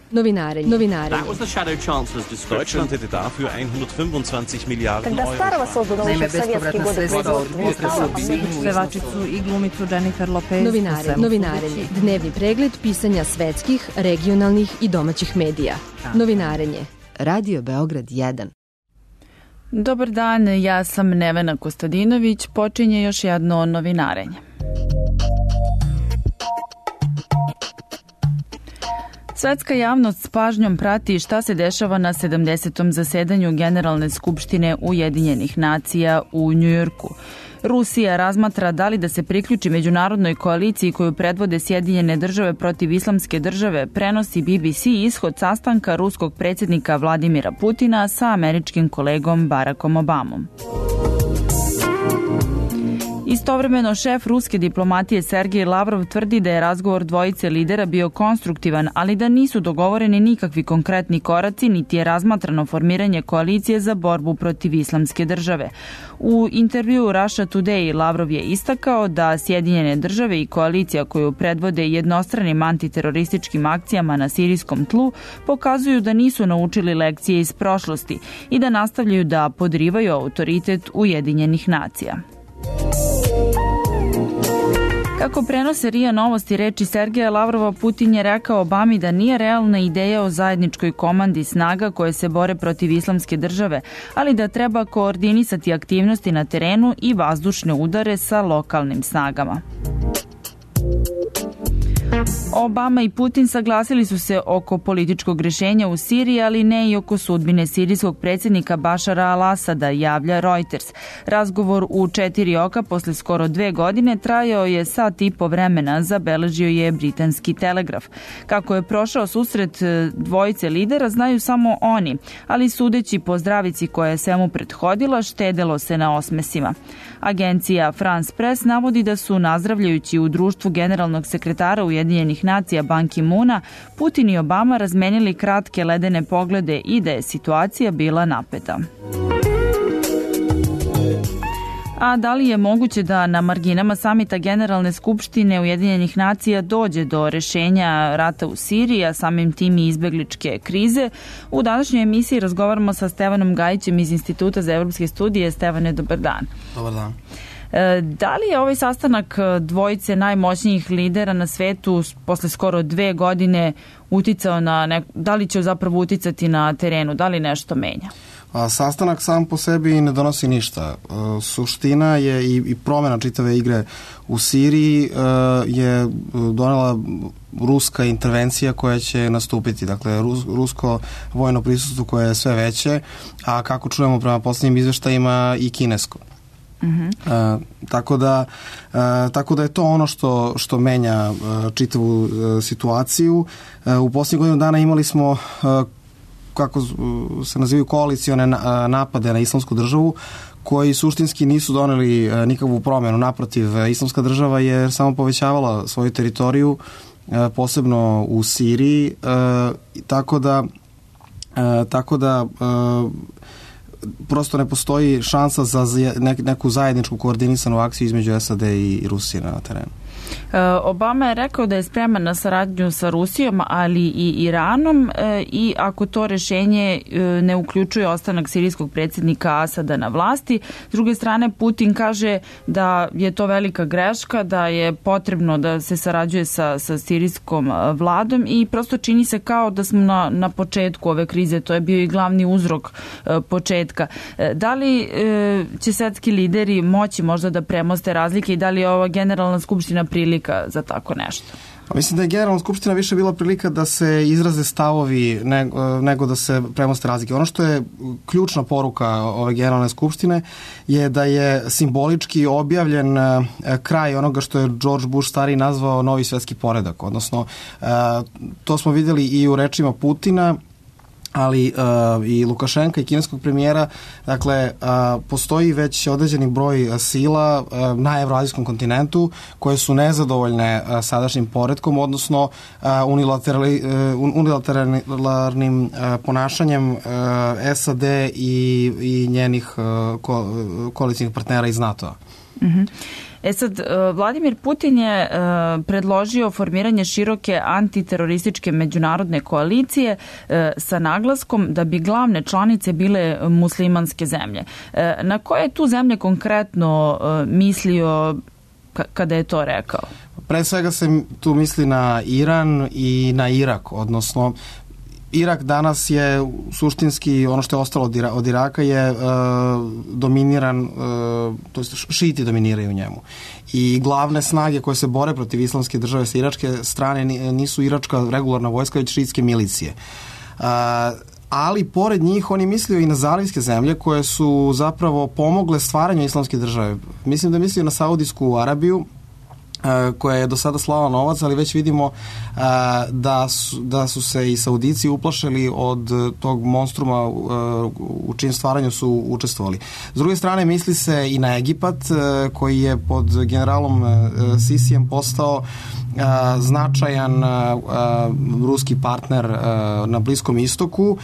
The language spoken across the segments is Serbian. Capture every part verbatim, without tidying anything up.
Novinarenje. Novinarenje. Deutschland hätte dafür hundertfünfundzwanzig Miliarden Euro. Naime, bespovratna sredstva od pevačicu i glumicu Jennifer Lopez. Novinarenje. Novinarenje. Dnevni pregled pisanja svetskih, regionalnih i domaćih medija. Novinarenje. Radio Beograd jedan. Dobar dan, ja sam Nevena Kostadinović. Počinje još jedno novinarenje. Svetska javnost s pažnjom prati šta se dešava na sedamdesetom zasedanju Generalne skupštine Ujedinjenih nacija u Njujorku. Rusija razmatra da li da se priključi međunarodnoj koaliciji koju predvode Sjedinjene države protiv islamske države, prenosi B B C ishod sastanka ruskog predsjednika Vladimira Putina sa američkim kolegom Barackom Obamom. Istovremeno, šef ruske diplomatije Sergej Lavrov tvrdi da je razgovor dvojice lidera bio konstruktivan, ali da nisu dogovoreni nikakvi konkretni koraci, niti je razmatrano formiranje koalicije za borbu protiv islamske države. U intervjuu Russia Today Lavrov je istakao da Sjedinjene države i koalicija koju predvode jednostranim antiterorističkim akcijama na sirijskom tlu pokazuju da nisu naučili lekcije iz prošlosti i da nastavljaju da podrivaju autoritet Ujedinjenih nacija. Kako prenose R I A Novosti reči Sergeja Lavrova, Putin je rekao Obami da nije realna ideja o zajedničkoj komandi snaga koje se bore protiv islamske države, ali da treba koordinisati aktivnosti na terenu i vazdušne udare sa lokalnim snagama. Obama i Putin saglasili su se oko političkog rješenja u Siriji, ali ne i oko sudbine sirijskog predsjednika Bašara al-Asada, javlja Reuters. Razgovor u četiri oka posle skoro dve godine trajao je sat i po vremena, zabeležio je britanski Telegraf. Kako je prošao susret dvojice lidera, znaju samo oni, ali sudeći po zdravici koja je svemu prethodila, štedelo se na osmesima. Agencija France Press navodi da su, nazdravljajući u društvu generalnog sekretara Ujedinjenih nacija Ban Ki-moona, Putin i Obama razmenili kratke ledene poglede i da je situacija bila napeta. A da li je moguće da na marginama samita Generalne skupštine Ujedinjenih nacija dođe do rešenja rata u Siriji, a samim tim i izbegličke krize? U današnjoj emisiji razgovaramo sa Stevanom Gajićem iz Instituta za evropske studije. Stevane, dobar dan. Dobar dan. Da li je ovaj sastanak dvojice najmoćnijih lidera na svetu posle skoro dve godine uticao na nek... da li će zapravo uticati na terenu, da li nešto menja? A, sastanak sam po sebi ne donosi ništa. E, suština je i, i promjena čitave igre u Siriji e, je donela ruska intervencija koja će nastupiti. Dakle, rus, rusko vojno prisustvo koje je sve veće, a kako čujemo prema posljednjim izveštajima i kinesko. Uh-huh. E, tako da e, tako da je to ono što što menja e, čitavu e, situaciju. E, u posljednjih godinu dana imali smo e, kako se nazivaju koalicione napade na islamsku državu koji suštinski nisu doneli e, nikakvu promjenu. Naprotiv, e, islamska država je samo povećavala svoju teritoriju, e, posebno u Siriji, e, tako da e, tako da e, prosto ne postoji šansa za neku zajedničku koordinisanu akciju između S A D i Rusije na terenu. Obama je rekao da je spreman na saradnju sa Rusijom, ali i Iranom, i ako to rešenje ne uključuje ostanak sirijskog predsjednika Asada na vlasti. S druge strane, Putin kaže da je to velika greška, da je potrebno da se sarađuje sa, sa sirijskom vladom i prosto čini se kao da smo na, na početku ove krize. To je bio i glavni uzrok početka. Da li će svetski lideri moći možda da premoste razlike i da li je ova Generalna skupština prilika za tako nešto? Mislim da je Generalna skupština više bila prilika da se izraze stavovi nego, nego da se premoste razlike. Ono što je ključna poruka ove Generalne skupštine je da je simbolički objavljen kraj onoga što je George Bush stariji nazvao novi svetski poredak. Odnosno, to smo vidjeli i u rečima Putina, ali uh, i Lukašenka i kineskog premijera. Dakle, uh, postoji već određeni broj sila uh, na evroazijskom kontinentu koje su nezadovoljne uh, sadašnjim poretkom, odnosno uh, unilaterali, uh, unilateralnim uh, ponašanjem uh, S A D i, i njenih uh, ko, koalicijnih partnera iz NATO-a. Mhm. E sad, Vladimir Putin je predložio formiranje široke antiterorističke međunarodne koalicije sa naglaskom da bi glavne članice bile muslimanske zemlje. Na koje je tu zemlje konkretno mislio kada je to rekao? Pre svega se tu misli na Iran i na Irak, odnosno Irak danas je suštinski, ono što je ostalo od Iraka je uh, dominiran, uh, to jest šiti dominiraju u njemu. I glavne snage koje se bore protiv islamske države sa iračke strane nisu iračka regularna vojska, već šiitske milicije. Uh, ali pored njih oni mislio i na zalivske zemlje koje su zapravo pomogle stvaranju islamske države. Mislim da mislio na Saudijsku Arabiju, koja je do sada slala novac, ali već vidimo da su, da su se i Saudici uplašili od tog monstruma u čim stvaranju su učestvovali. S druge strane, misli se i na Egipat, koji je pod generalom Sisijem postao značajan ruski partner na Bliskom istoku.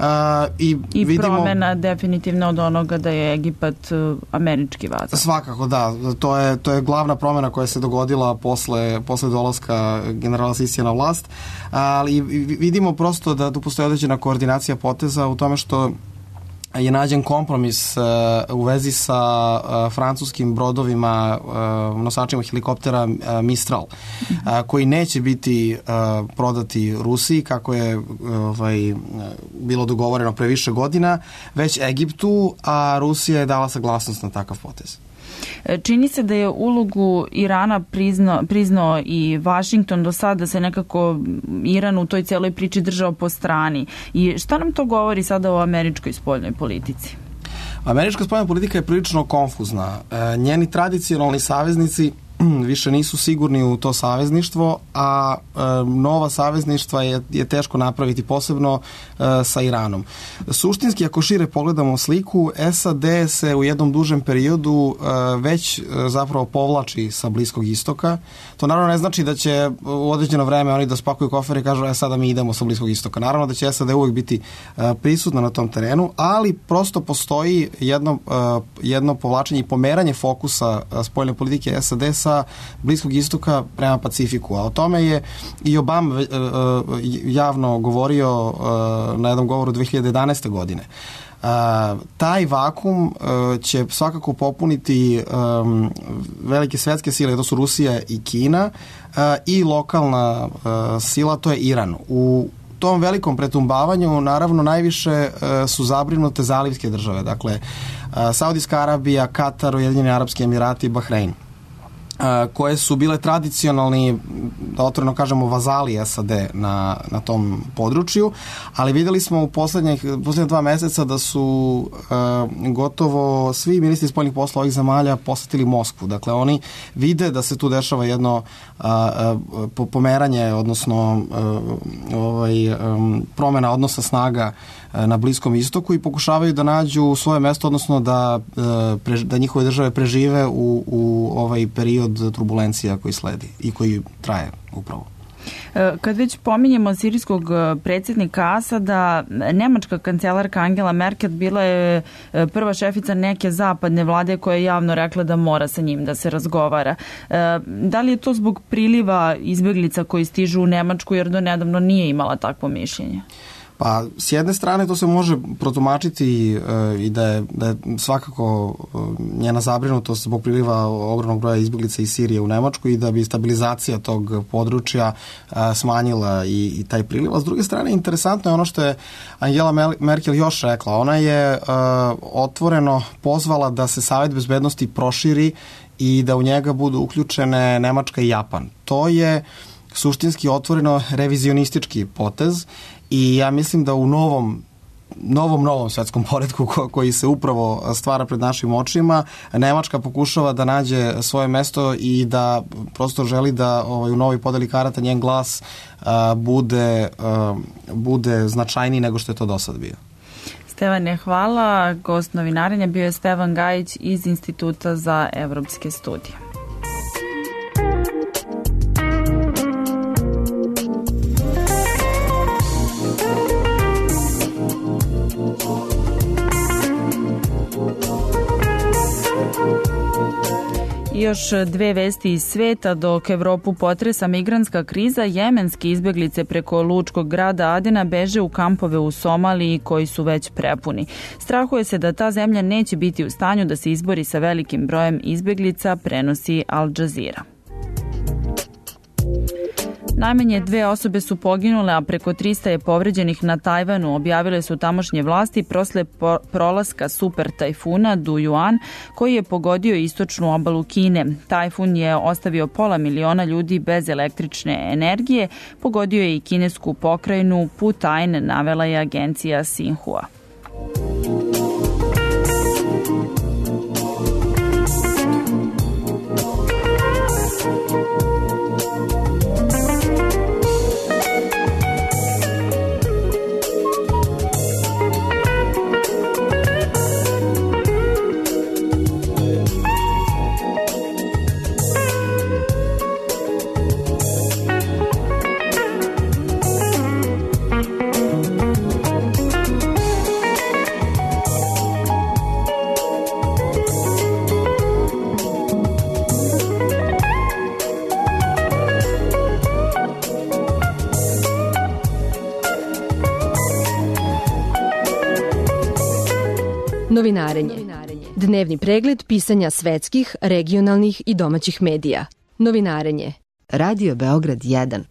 I, I vidimo, promena definitivno od onoga da je Egipat američki vazal. Svakako, da. To je, to je glavna promena koja se dogodila posle, posle dolaska generala Sisija na vlast, ali vidimo prosto da tu postoji određena koordinacija poteza u tome što je nađen kompromis uh, u vezi sa uh, francuskim brodovima, uh, nosačima helikoptera uh, Mistral, uh, koji neće biti uh, prodati Rusiji, kako je uh, ovaj, bilo dogovoreno pre više godina, već Egiptu, a Rusija je dala saglasnost na takav potez. Čini se da je ulogu Irana priznao, priznao i Vašington do sada, se nekako Iran u toj cijeloj priči držao po strani. I šta nam to govori sada o američkoj spoljnoj politici? Američka spoljna politika je prilično konfuzna. E, njeni tradicionalni saveznici više nisu sigurni u to savezništvo, a e, nova savezništva je, je teško napraviti, posebno e, sa Iranom. Suštinski, ako šire pogledamo sliku, S A D se u jednom dužem periodu e, već e, zapravo povlači sa Bliskog istoka. To naravno ne znači da će u određeno vreme oni da spakuju kofere i kažu, e sada mi idemo sa Bliskog istoka. Naravno da će S A D uvijek biti e, prisutna na tom terenu, ali prosto postoji jedno, e, jedno povlačenje i pomeranje fokusa e, spoljne politike S A D sa Bliskog istoka prema Pacifiku. A o tome je i Obama uh, javno govorio uh, na jednom govoru dve hiljade jedanaeste. godine. Uh, taj vakum uh, će svakako popuniti um, velike svetske sile, to su Rusija i Kina, uh, i lokalna uh, sila, to je Iran. U tom velikom pretumbavanju naravno najviše uh, su zabrinute zalivske države, dakle uh, Saudijska Arabija, Katar, Ujedinjeni Arapski Emirati i Bahrein, koje su bile tradicionalni, da otvoreno kažemo, vazali S A D na, na tom području, ali videli smo u poslednjih, poslednjih dva meseca da su uh, gotovo svi ministri spoljnih posla ovih zemalja posetili Moskvu. Dakle, oni vide da se tu dešava jedno uh, uh, pomeranje, odnosno uh, ovaj, um, promena odnosa snaga uh, na Bliskom istoku i pokušavaju da nađu svoje mesto, odnosno da, uh, prež, da njihove države prežive u, u ovaj period od turbulencija koji sledi i koji traje upravo. Kad već pominjemo sirijskog predsjednika Asada, nemačka kancelarka Angela Merkel bila je prva šefica neke zapadne vlade koja je javno rekla da mora sa njim da se razgovara. Da li je to zbog priliva izbjeglica koji stižu u Nemačku, jer do nedavno nije imala takvo mišljenje? Pa, s jedne strane to se može protumačiti uh, i da je, da je svakako uh, njena zabrinutost zbog priliva ogromnog broja izbjeglica iz Sirije u Nemačku i da bi stabilizacija tog područja uh, smanjila i, i taj priliv. A s druge strane, interesantno je ono što je Angela Merkel još rekla. Ona je uh, otvoreno pozvala da se Savet bezbednosti proširi i da u njega budu uključene Nemačka i Japan. To je suštinski otvoreno revizionistički potez i ja mislim da u novom novom, novom svetskom poretku ko, koji se upravo stvara pred našim očima, Nemačka pokušava da nađe svoje mesto i da prosto želi da ovaj, u novoj podeli karata njen glas a, bude, a, bude značajniji nego što je to do sad bio. Stevane, hvala. Gost novinarenja bio je Stevan Gajić iz Instituta za evropske studije. Još dve vesti iz sveta. Dok Evropu potresa migrantska kriza, jemenski izbeglice preko lučkog grada Adena beže u kampove u Somaliji koji su već prepuni. Strahuje se da ta zemlja neće biti u stanju da se izbori sa velikim brojem izbeglica, prenosi Al Jazeera. Najmanje dve osobe su poginule, a preko trista je povređenih na Tajvanu, objavile su tamošnje vlasti posle prolaska super tajfuna Dujuan, koji je pogodio istočnu obalu Kine. Tajfun je ostavio pola miliona ljudi bez električne energije, pogodio je i kinesku pokrajinu Putain, navela je agencija Xinhua. Novinarenje. Dnevni pregled pisanja svetskih, regionalnih i domaćih medija. Novinarenje. Radio Beograd jedan.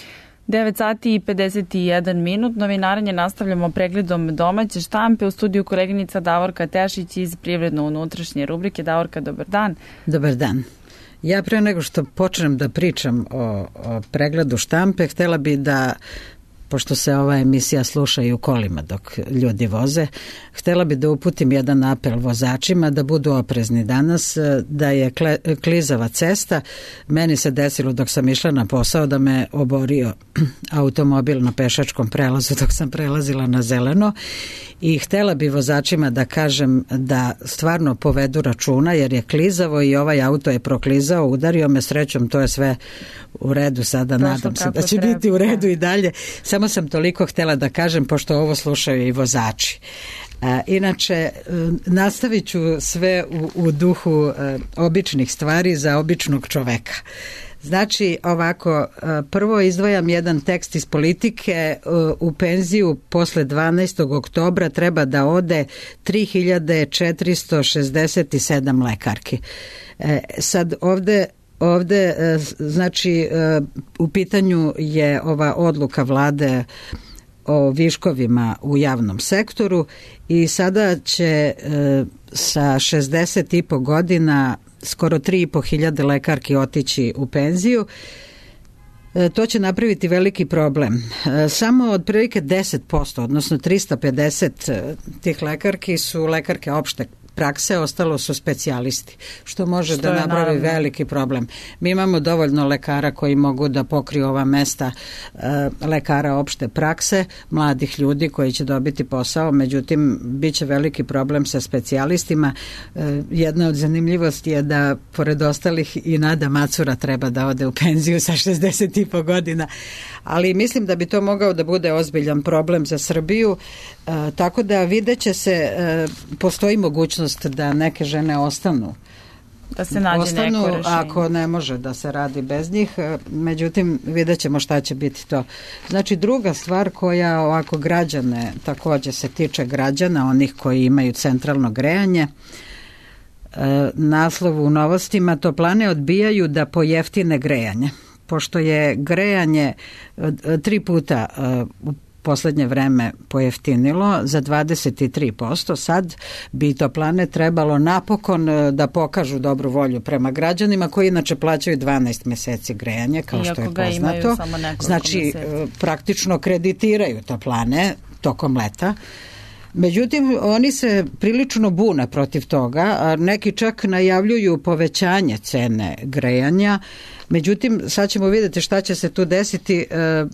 devet sati i pedeset jedan minut. Novinarenje nastavljamo pregledom domaće štampe. U studiju koleginica Davorka Tešić iz Privredno-unutrašnje rubrike. Davorka, dobar dan. Dobar dan. Ja pre nego što počnem da pričam o, o pregledu štampe, htela bi da, pošto se ova emisija sluša i u kolima dok ljudi voze, htela bi da uputim jedan apel vozačima da budu oprezni danas, da je kle, klizava cesta. Meni se desilo dok sam išla na posao da me oborio automobil na pešačkom prelazu dok sam prelazila na zeleno i htela bi vozačima da kažem da stvarno povedu računa jer je klizavo i ovaj auto je proklizao, udario me, srećom, to je sve u redu sada, Prošlo nadam se da će treba. biti u redu i dalje. Samo sam toliko htela da kažem, pošto ovo slušaju i vozači. A, inače, nastavit ću sve u, u duhu a, običnih stvari za običnog čoveka. Znači, ovako, prvo izdvajam jedan tekst iz Politike. U penziju posle dvanaestog oktobra treba da ode tri hiljade četiristo šezdeset sedam lekarki. E, sad ovde Ovde, znači, u pitanju je ova odluka vlade o viškovima u javnom sektoru i sada će sa šezdeset i po godina skoro tri i po hiljade lekarki otići u penziju. To će napraviti veliki problem. Samo otprilike deset posto, odnosno trista pedeset tih lekarki su lekarke opšte prakse, ostalo su specijalisti, što može što da napravi naravno veliki problem. Mi imamo dovoljno lekara koji mogu da pokriju ova mesta e, lekara opšte prakse, mladih ljudi koji će dobiti posao, međutim, bit će veliki problem sa specijalistima. E, jedna od zanimljivosti je da, pored ostalih, i Nada Macura treba da ode u penziju sa šezdeset i po godina, ali mislim da bi to mogao da bude ozbiljan problem za Srbiju, e, tako da vidjet će se, e, postoji mogućnost da neke žene ostanu da se nađe ostanu, neko rešenje. Ako ne može da se radi bez njih, međutim vidjet ćemo šta će biti to. Znači, druga stvar koja ovako građane, takođe se tiče građana, onih koji imaju centralno grejanje, naslov u novostima: toplane odbijaju da pojeftine grejanje. Pošto je grejanje tri puta u poslednje vreme pojeftinilo za dvadeset tri posto, sad bi toplane trebalo napokon da pokažu dobru volju prema građanima koji inače plaćaju dvanaest meseci grejanja, kao Iako što je poznato. Znači, meseci. Praktično kreditiraju toplane tokom leta. Međutim, oni se prilično bune protiv toga, a neki čak najavljuju povećanje cene grejanja. Međutim, sad ćemo vidjeti šta će se tu desiti. E, e,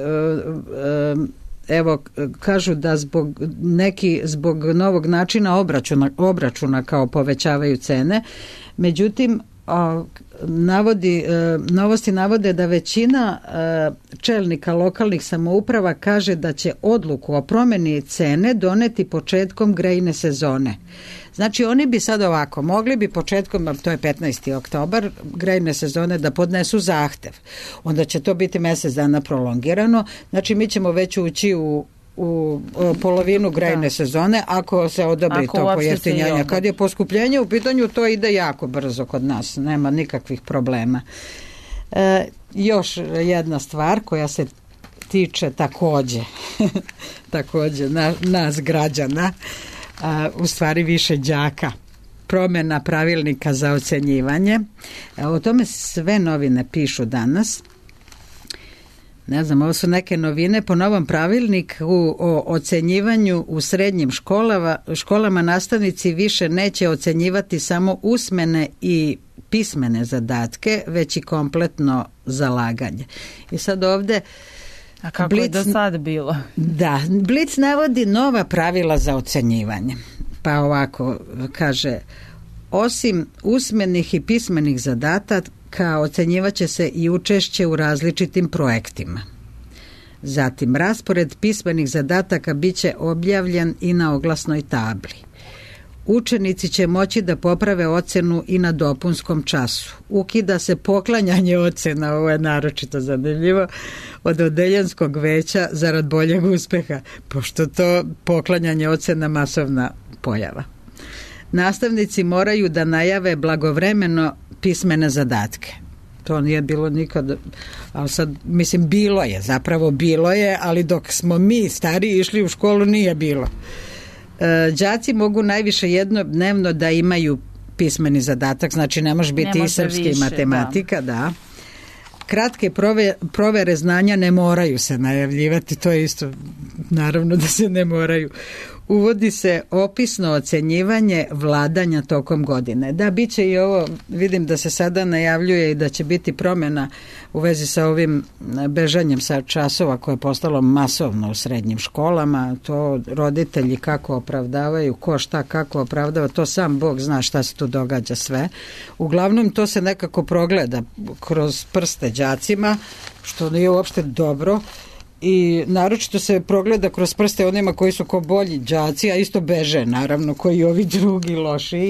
e, evo, kažu da zbog neki zbog novog načina obračuna, obračuna kao povećavaju cene. Međutim, O, navodi, e, novosti navode da većina e, čelnika lokalnih samouprava kaže da će odluku o promjeni cene doneti početkom grejne sezone. Znači oni bi sad ovako, mogli bi početkom, to je petnaesti oktobar, grejne sezone da podnesu zahtev. Onda će to biti mjesec dana prolongirano. Znači mi ćemo već ući u u polovinu grejne da. sezone ako se odobri ako to pojeftinjanje. Kad je poskupljenje u pitanju, to ide jako brzo kod nas, nema nikakvih problema. E, još jedna stvar koja se tiče takođe takođe na, nas građana, a, u stvari više đaka, promjena pravilnika za ocenjivanje. E, o tome sve novine pišu danas. Ne znam, ovo su neke novine. Po novom pravilniku o ocenjivanju u srednjim školama, školama nastavnici više neće ocenjivati samo usmene i pismene zadatke, već i kompletno zalaganje. I sad ovde A kako Blic, je do sad bilo? Da, Blic navodi nova pravila za ocenjivanje. Pa ovako, kaže, osim usmenih i pismenih zadataka, ocenjivaće se i učešće u različitim projektima. Zatim, raspored pismenih zadataka biće objavljen i na oglasnoj tabli. Učenici će moći da poprave ocenu i na dopunskom času. Ukida se poklanjanje ocena, ovo je naročito zanimljivo, od odeljenskog veća zarad boljeg uspeha, pošto to poklanjanje ocena masovna pojava. Nastavnici moraju da najave blagovremeno pismene zadatke. To nije bilo nikad, ali sad, mislim, bilo je, zapravo bilo je, ali dok smo mi stariji išli u školu nije bilo. E, đaci mogu najviše jednodnevno da imaju pismeni zadatak, znači ne može biti ne može i srpski više, i matematika, da. da. Kratke prove, provere znanja ne moraju se najavljivati, to je isto, naravno da se ne moraju. Uvodi se opisno ocenjivanje vladanja tokom godine. Da, bit će i ovo, vidim da se sada najavljuje i da će biti promjena u vezi sa ovim bežanjem sa časova koje je postalo masovno u srednjim školama. To roditelji kako opravdavaju, ko šta kako opravdava, to sam Bog zna šta se tu događa sve. Uglavnom to se nekako progleda kroz prste đacima, što nije uopšte dobro. I naročito se progleda kroz prste onima koji su ko bolji đaci, a isto beže naravno koji ovi drugi lošiji.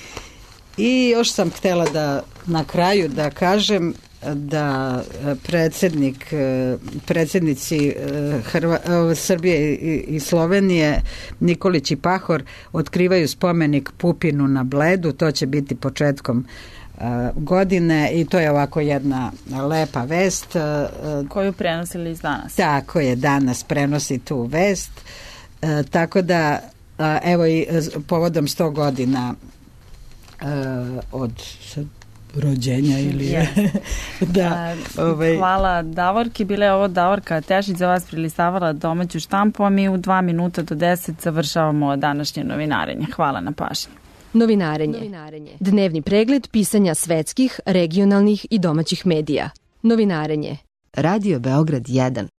I još sam htjela da na kraju da kažem da predsjednik predsjednici Hrva, Srbije i Slovenije Nikolić i Pahor otkrivaju spomenik Pupinu na Bledu, to će biti početkom godine i to je ovako jedna lepa vest koju prenosili iz danas. Tako je, danas prenosi tu vest, e, tako da evo i povodom sto godina e, od rođenja ili yes. da, ovaj. Hvala Davorki, bila je ovo Davorka Tešić za vas prilistavala domaću štampu, a mi u dva minuta do deset završavamo današnje novinarenje. Hvala na pažnji. Novinarenje. Novinarenje. Dnevni pregled pisanja svetskih, regionalnih i domaćih medija. Novinarenje. Radio Beograd jedan.